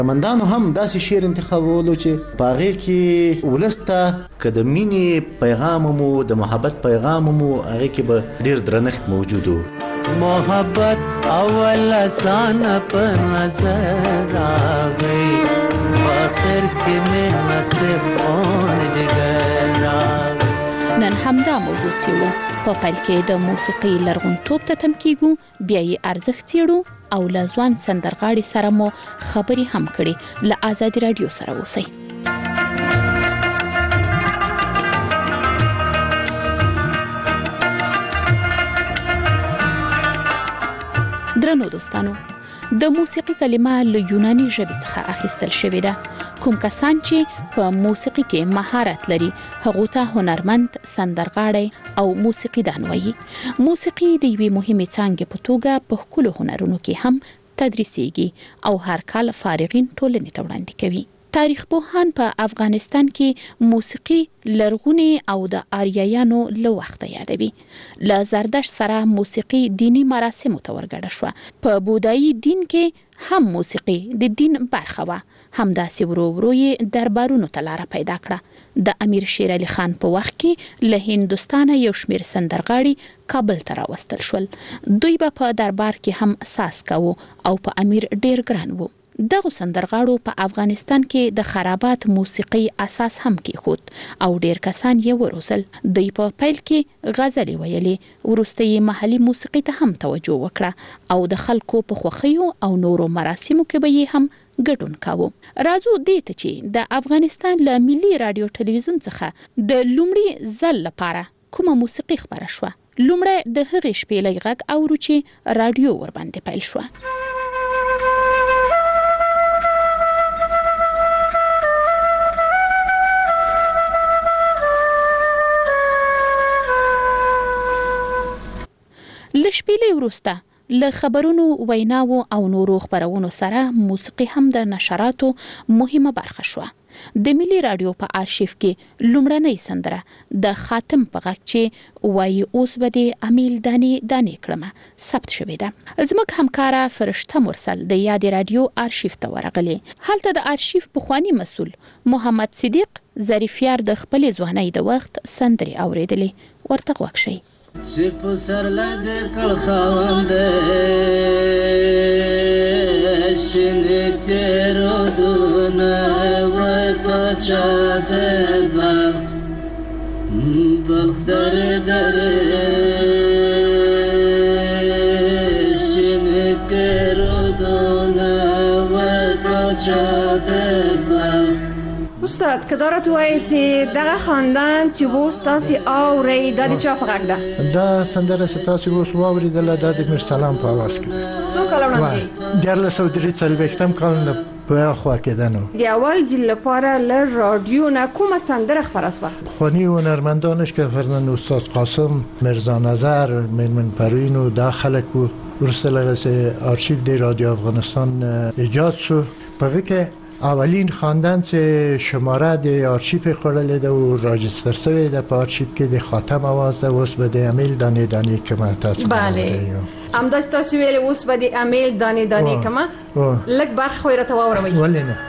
مندانو هم داسې شعر انتخابولو چې باغې کې ولسته که د مینې پیغام مو د محبت پیغام مو هغه کې به ډیر درنښت موجود و. محبت اول آسان پر نظر آگئی آخر کی میں نصیب کون جگر آگئی. نن همدا موضوع څیړو. په پیل کې د موسیقي لرغونتوب ته تم کیږو، بیا یې ارزښت څیړو او له ځوان سندرغاړي سره مو خبرې هم کړې. له آزادي رادیو سره اوسئ. درنو دوستانو، د موسیقي کلمه له یوناني ژبې څخه اخیستل شوې ده. کوم کسان چې په موسیقي کې مهارت لري هغه ته هنرمند، سندرغاړي او موسیقیدان وایي. موسیقي د یوې مهمې څانګې په توګه په ښکلو هنرونو کې هم تدریسیږي او هر کال فارغین ټولنې ته وړاندې کوي. تاریخ پوهان په افغانستان کې موسیقي لرغونی او د آریایانو له وخته یادوي. له زردشت سره موسیقي دینی مراسمو ته ورګډه شوه. په بودایي دین کې هم موسیقي د دین برخه وه. همداسې ورو ورو یې دربارونو ته لاره پیدا کړه. د امیر شیر علي خان په وخت کې له هندوستانه یو شمېر سندرغاړي کابل ته راوستل شول. دوی به په دربار کې هم ساز کوو او په امیر ډیر ګران وو. دغه سندرغاړو په افغانستان کې د خرابات موسیقي اساس هم کېښود او ډیر کسان یې وروزل. دوی په پیل کې غزلې ویلې، وروسته یې محلي موسیقي ته هم توجه وکړه او د خلکو په خوښیو او نورو مراسمو کې به یې هم ګډون کاوه. راځو دې ته چې د افغانستان له ملي رادیو ټلویزیون څخه د لومړي ځل لپاره کومه موسیقي خبره شوه. لومړی د هغې شپېلۍ غږ اورو چې رادیو ورباندې پیل شوه. له شپېلۍ وروسته له خبرونو، ویناو او نورو خبرونو سره موسیقي هم د نشراتو مهمه برخه شوه. د ملي رادیو په آرشیف کې لومړنۍ سندره د خاتم په غږ چې وایي اوس به د امیل دانې دانې کړمه ثبت شوې ده. زموږ همکاره فرشته مرسل د یادې رادیو آرشیف ته ورغلې. هلته د آرشیف پخوانی مسؤل محمد صدیق ظریفیار د خپلې ځوانۍ د وخت سندرې اورېدلې. ورته غوږ شئ. چې په سر لګ کړ خاوند شنه تیرو دونه وکړه د بغ در شنه تیرو دونه وکړه د استاد کدارت وایي چې دغه خاندان چې وو ستاسو اوري د چا په غږ ده؟ دا سندره چې تاسو اوس واورېدله دا د میرسلام په اواز کې ده. څو کاله وړاندې؟ 1343 کال په خوا کې ده. نو د اول جیل لپاره له رادیو نه کومه سندره خبره شوه؟ پخواني هنرمندانش که فرزند استاد قاسم، میرزا نظر، میرمن پروین و دا خلک و وروسته لغه آرشیو د رادیو افغانستان ایجاد شو. پغه کې اولین خواندن چې شماره د آرشیف خوړلې ده او راجستر شوی ده په آرشیف کې د خاتم आवाज ده. اوس به د امیل دانې دانې کما تاسو بله همداسې تاسو ویل اوس به د امیل دانې دانې کما لږ برخه خو راته واوروئ. ولې نه؟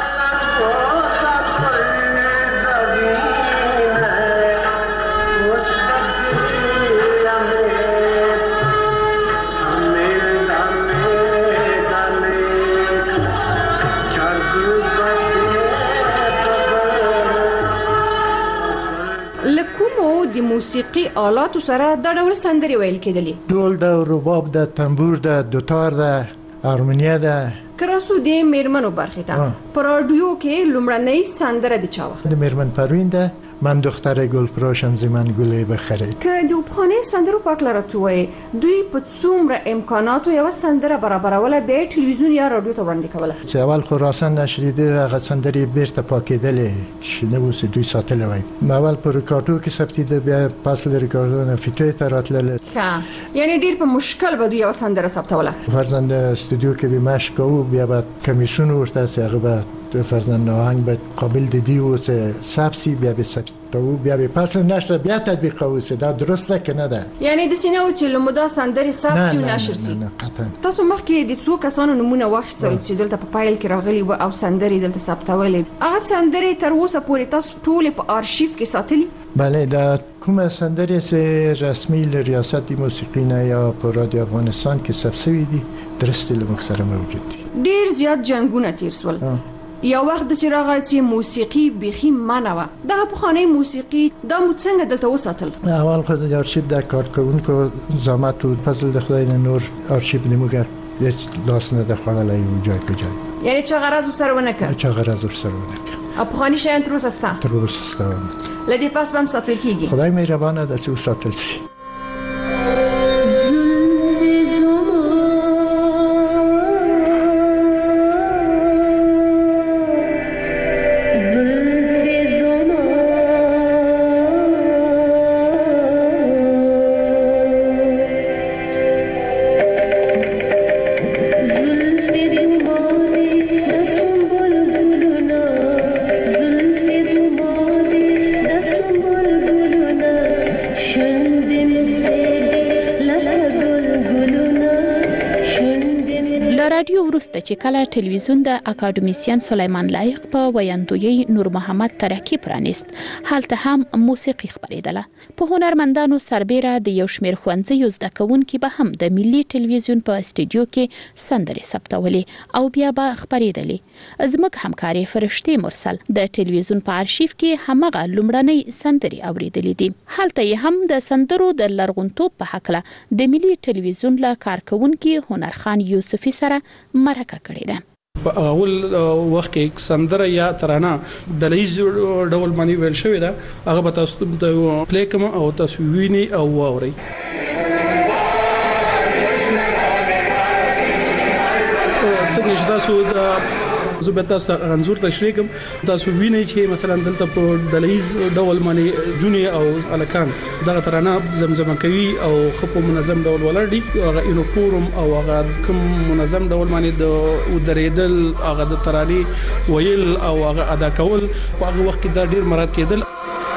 د موسیقي آلاتو سره دا ډول سندرې ویل کېدلې؟ ډول ده، رباب ده، تنبور ده، دوتار ده، هارمونیه ده. کراسو د میرمنو برخې ته په رادیو کې لومړنۍ سندره د چا وه؟ د میرمن پروین ده. من دختر گلفروشم زمن گلی بخری. که د پخوانیو سندرو په اړه راته ووایي دوی په څومره امکاناتو یوه سندره برابروله بیا ټلویزیون یا رادیو ته وړاندې کوله؟ چې اول خراسان نشریده هغه سندرې بیرته پاکېدلې چې نه اوس دوی ساتلې وای. اول په ریکارډو کې ثبتېده، بیا پس له ریکارډونو فیتوی ته راتلل. یعنی ډیر په مشکل به دوی یوه سندره ثبتوله. فرزند استودیو کې به مشق کوو، بیا به کمیسیون ورته هغه به تو فرزند آهنگ به قابل دیدی و سبسی بیا به سبتو بیا به پس نشر بیا تطبیق اوسه دا درسته که نه ده یعنی د سینو چې لمدا سندري سبسی و نشر سي نه قطعا تاسو مخکې د څو کسانو نمونه واخیستل چې دلته په پایل کې راغلي و او سندري دلته ثبتولې هغه سندري تر اوسه پورې تاسو ټول په آرشیف کې ساتلي بله دا کومه سندري سه رسمي ریاست موسیقی نه یا په رادیو افغانستان کې ثبت شوی دي درسته لمخسره موجود دي ډیر زیات جنگونه تیر سول یا وخت د چراغ چې موسیقي بيخي منوه دا په خانه موسیقي دا مو څنګه دلته وساتل اول خو د آرشیف د کارکونکو زحمت او فضل د خدای نور آرشیف نیمګر هیڅ لاس نه دخلای و جای به جای یعنی چا غرض سره ونه کړ چا غرض سره ونه کړ په خانه شین تر اوسه ستا لدی پاس بم ساتل کیږي خدای مهربانه د څو ساتل سي وروسته چې کله ټلویزیون د اکاډمیسین سلیمان لایق په ویاندوی نور محمد ترکی پرانیست هلته هم موسیقي خبرېدله په هنرمندانو سربېره د یو شمېر ښوونځیو زده کوونکي به هم د ملي ټلویزیون په استودیو کې سندرې ثبتولې او بیا به خبرېدلې زموږ همکاري فرشتي مرسل د ټلویزیون په آرشیف کې همغه لومړنۍ سندرې اوریدلې دي هلته یې هم د سندرو د لرغونتوب په هکله د ملي ټلویزیون له کارکونکي هنرخان یوسفي سره مرکه کړې ده په اول وخت کې سندره یا ترانه د لیز ډول باندې ویل شوی دا هغه به تاسو ته پلی کوم او تاسو ویني او واوري څنګه چې تاسو د زبتا انزور تشریح کوم تاسو وینئ چې مثلا دلته په دلیز ډول باندې جونی او الکان دا ترانه زمزمه کوي او خپ منظم ډول ولرډي هغه یونیفورم او هغه کوم منظم ډول باندې د ودریدل هغه د تراني ویل او هغه ادا کول په هغه وخت کې دا ډیر مراد کېدل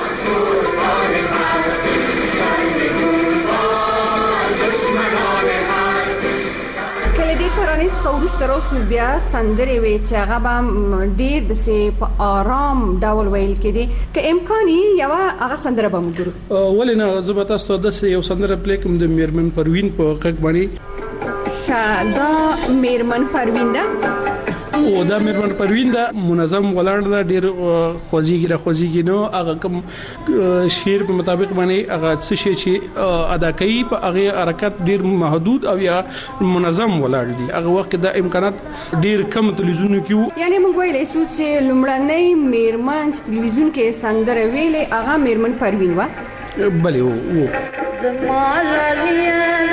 ترانیس خورس تروس بیا سندري وی چې هغه به ډیر د سي په آرام ډول ویل کېدي که امکاني یو هغه سندره به موږ ولنه زبتا ستو د یو سندره پلی کوم د میرمن پروین په غږ باندې دا میرمن پروین ده او دا میرمن پروین دا منظم ولاړ دا ډیر خوځيږي نو هغه کوم شعر په مطابق باندې هغه څه شي چې ادا کوي په هغه حرکت ډیر محدود او یا منظم ولاړ دي هغه وخت دا امکانات ډیر کم تلویزیون کې یعنی موږ ویلې چې لومړنۍ میرمن تلویزیون کې سندره ویلې هغه میرمن پروین و بله و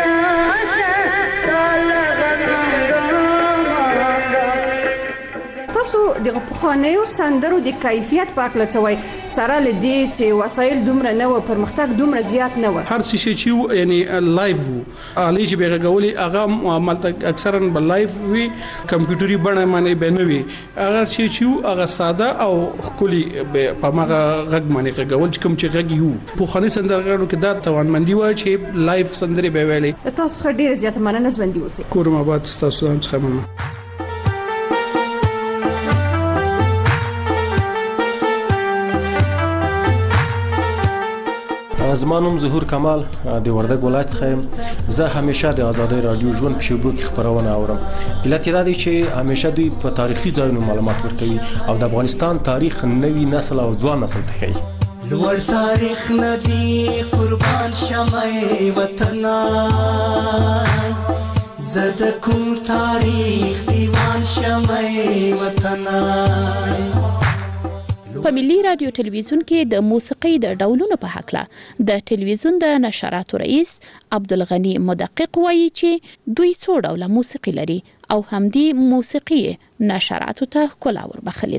د پخوانیو سندرو د کیفیت په اړه څه وایي سره لدی چې وسایل دومره نه و پرمختګ دومره زیات نه و هر څه چې یعنی لایف علي چې به غوړي هغه مالته اکثرا بل لایف وی کمپیوټري بڼه باندې بنوي هغه چې هغه ساده او خولي په ماغه غږ باندې غوړ کوم چې غږ یو پخوانی سندرغاړو کې دا توانمندي و چې لایف سندري به ویلې تاسو ډیر زیات مننه ژوندۍ اوسئ کورم آباد تاسو هم څخه مننه زمانم ظهور کمال د وردګ ولایت څخه زه همیشه د آزادۍ رادیو ژوند په شبکو کې خبرونه اورم علت دا دی چې همیشه دوی په تاریخي ځایونو معلومات ورکوي او د افغانستان تاریخ نوی نسل او ځوان نسل ته ښيي لوړ تاریخ ندی قربان شمه وطن زد کوم تاریخ دیوان شمه وطن په ملي رادیو ټلویزیون کې د موسیقي د ډولونو په هکله د ټلویزیون د نشراتو رئیس عبدالغنی مدقق وایي چې دوی څو ډوله موسیقي لري او همدې موسیقي نشراتو ته ښکلا وربخلې ده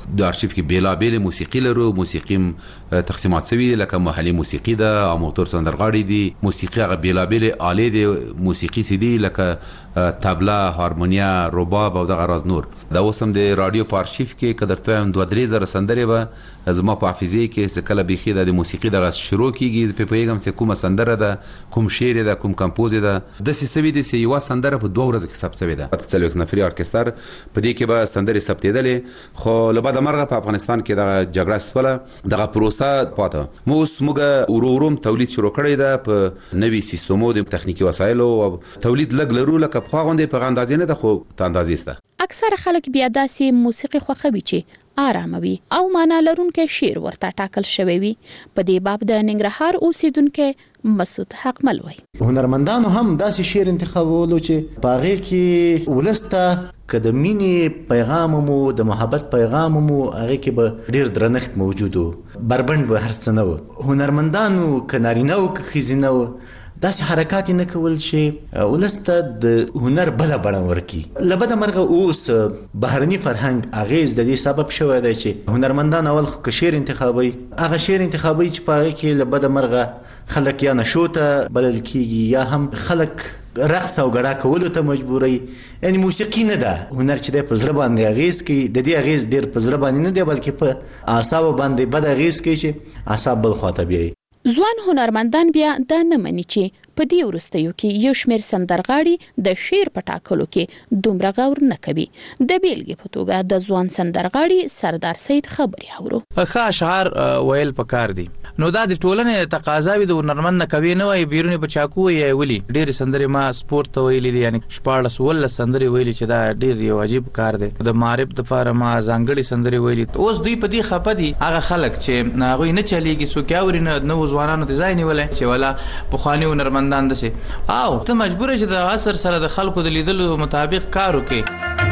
د ارشیف کې بیلابېل موسیقي لرو. موسیقي تقسیمات شوی لکه محلي موسیقي ده، اماتور سندرغاړي دي، موسیقي هغه بیلابېل آلې دي موسیقي سي دي لکه طبله، هارمونیا، رباب او دغه راز نور. دا اوس هم د رادیو په ارشیف کې کدرته 2-3 زره سندرې به زما په حافظه کې څه کله بيخي د موسیقي دغه شروع کیږي په پیغام څه کومه سندره ده، کوم شعر ده، کوم کمپوز ده، د سیسوي د یو سندره په 2 ورځې کې ثبت شوی ده. په څلوک نفري ارکستر په دې کې به سندرې ثبتېدلې، خو لبعد مرغه په افغانستان کې دغه جګړه سوله دغه پروسه پاته. موږ وروم تولید شروع کړی ده په نوي سیستمو د تخنیکی وسایلو او تولید لګ لرو لکه په غونډه په اندازې نه ده خو ته اندازې سته. اکثر خلک بیا داسې موسیقي خوښوي چې آراموي او معنا لرونکي شعر ورته ټاکل شوی وي. په دې باب د ننګرهار اوسیدونکو مسعود حقمل وایي هنرمندانو هم داسې شعر انتخابولو چې پاغه کې ولسته که د مینې پیغام مو د محبت پیغام مو هغه کې به ډیر درنښت موجود و، بربند به هر څه نه و. هنرمندانو که نارینه او که ښځینه و داسې حرکات نه کول چې ولسته د هنر بله بڼه ورکړي. لبده مرغه اوس بهرني فرهنګ اغیز د دې سبب شوی دی چې هنرمندان اول خو شعر انتخابوي، هغه شعر انتخابوي چې په هغه کې لبده مرغه خلک یا نشو ته بلل کیږي یا هم خلک رقص او غړا کولو ته مجبوري. یعنی موسیقي نه ده هنر چې د پزړه باندې اغیز کوي، د دې اغیز ډیر پزړه باندې نه دی بلکې په اعصاب باندې بد اغیز کوي چې اعصاب بل خواته بیایي. ځوان هنرمندان بیا دا نه مني چې په دې وروستیو کې یو شمېر سندرغاړي د شعر په ټاکلو کې دومره غور نه کوي. د بیلګې په توګه د ځوان سندرغاړي سردار سید خبري اورو. ښه اشعار ویل پکار دي، نو دا د ټولنې تقاضا وي د هنرمند نه کوي نه وي بیرونی بچاکو یې ولي. ډېر سندرې ما سپورت ته ویلي دي، یعنی 14 سندرې ویلي چې دا ډېر یو عجیب کار دی. د معرب د لپاره ما ځانګړي سندرې ویلي. اوس دوی په دې خپه دي هغه خلک چې هغه نه چلیږي څوک اوري نه ځوانانو ته ځای نیولای چې ولا په خواني هنرمندان دسه او ته مجبور یې د عصر سره د خلکو د لیدلو مطابق کار وکړي.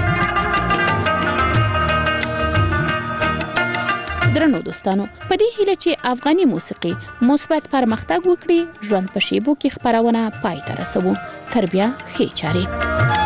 درنو دوستانو، په دې هیله چې افغاني موسیقي مثبت پرمختګ وکړي، ژوند په شیبو کې خبرونه پای ته رسوو. تر بیا ښې چارې.